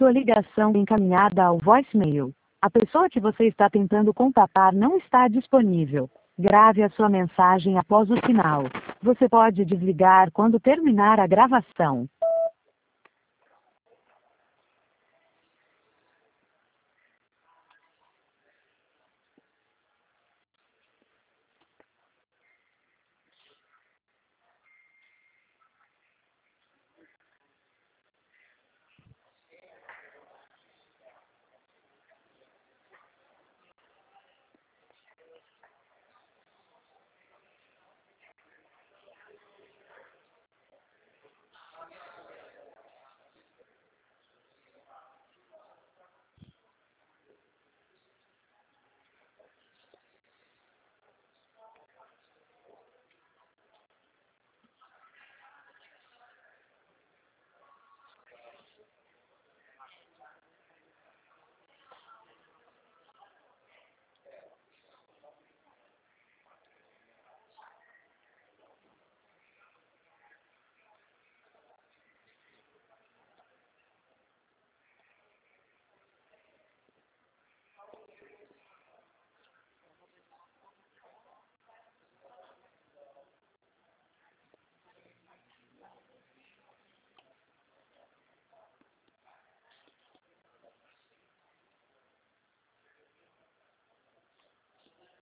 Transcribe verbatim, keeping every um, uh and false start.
sua ligação encaminhada ao voicemail. A pessoa que você está tentando contatar não está disponível. Grave a sua mensagem após o sinal. Você pode desligar quando terminar a gravação.